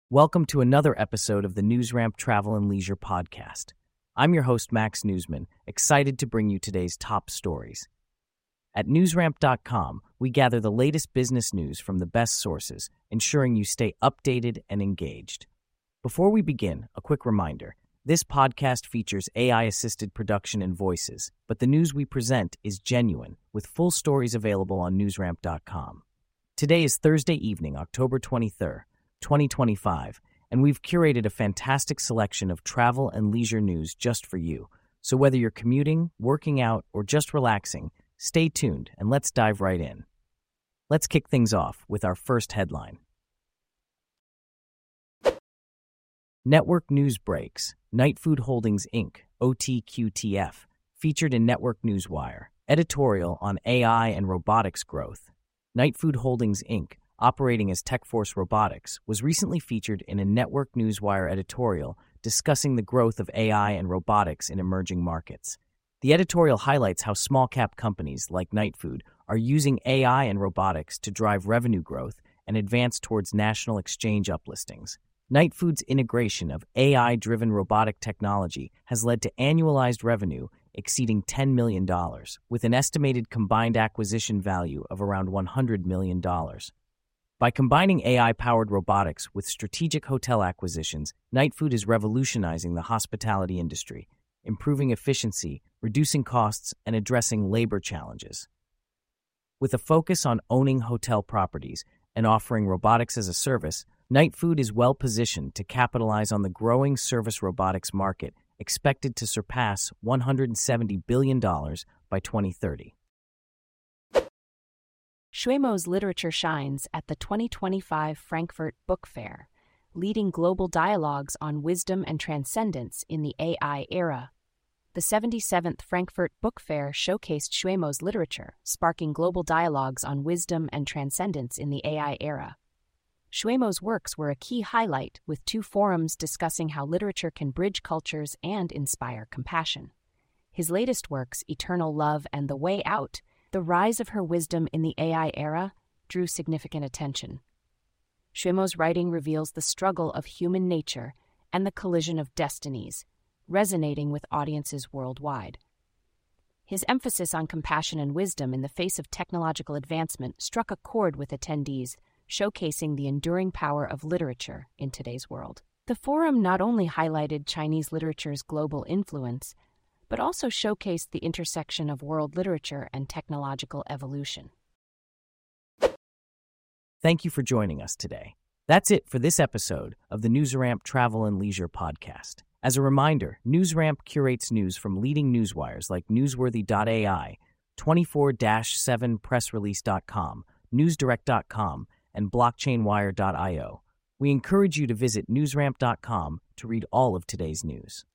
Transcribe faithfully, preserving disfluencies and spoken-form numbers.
Welcome to another episode of the NewsRamp Travel and Leisure podcast. I'm your host, Max Newsman, excited to bring you today's top stories. At newsramp dot com, we gather the latest business news from the best sources, ensuring you stay updated and engaged. Before we begin, a quick reminder. This podcast features A I-assisted production and voices, but the news we present is genuine, with full stories available on newsramp dot com. Today is Thursday evening, October twenty-third, twenty twenty-five, and we've curated a fantastic selection of travel and leisure news just for you. So whether you're commuting, working out, or just relaxing, stay tuned and let's dive right in. Let's kick things off with our first headline. Network News Breaks. Knight Food Holdings, Incorporated, O T Q T F, featured in Network Newswire. Editorial on A I and robotics growth. Knight Food Holdings, Incorporated, operating as TechForce Robotics, was recently featured in a Network Newswire editorial discussing the growth of A I and robotics in emerging markets. The editorial highlights how small-cap companies like Knight Food are using A I and robotics to drive revenue growth and advance towards national exchange uplistings. Knight Food's integration of A I-driven robotic technology has led to annualized revenue exceeding ten million dollars, with an estimated combined acquisition value of around one hundred million dollars. By combining A I-powered robotics with strategic hotel acquisitions, Knight Food is revolutionizing the hospitality industry, improving efficiency, reducing costs, and addressing labor challenges. With a focus on owning hotel properties and offering robotics as a service, Knight Food is well-positioned to capitalize on the growing service robotics market, expected to surpass one hundred seventy billion dollars by twenty thirty. Shwemo's literature shines at the twenty twenty-five Frankfurt Book Fair, leading global dialogues on wisdom and transcendence in the A I era. The seventy-seventh Frankfurt Book Fair showcased Shwemo's literature, sparking global dialogues on wisdom and transcendence in the A I era. Shwemo's works were a key highlight, with two forums discussing how literature can bridge cultures and inspire compassion. His latest works, Eternal Love and The Way Out, The Rise of Her Wisdom in the A I Era, drew significant attention. Shwemo's writing reveals the struggle of human nature and the collision of destinies, resonating with audiences worldwide. His emphasis on compassion and wisdom in the face of technological advancement struck a chord with attendees, showcasing the enduring power of literature in today's world. The forum not only highlighted Chinese literature's global influence, but also showcased the intersection of world literature and technological evolution. Thank you for joining us today. That's it for this episode of the NewsRamp Travel and Leisure podcast. As a reminder, NewsRamp curates news from leading newswires like newsworthy dot A I, twenty-four seven press release dot com, newsdirect dot com, and blockchain wire dot io. We encourage you to visit newsramp dot com to read all of today's news.